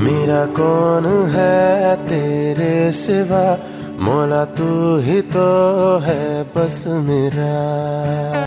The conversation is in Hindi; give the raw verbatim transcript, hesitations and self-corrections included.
मेरा कौन है तेरे सिवा, मौला तू ही तो है बस मेरा।